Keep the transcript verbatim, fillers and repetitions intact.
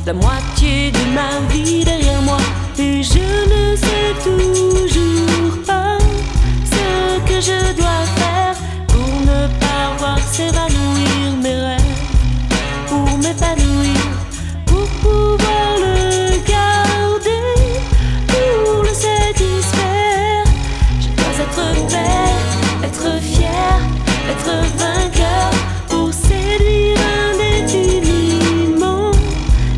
la moitié de ma vie derrière moi, et je ne sais toujours pas ce que je dois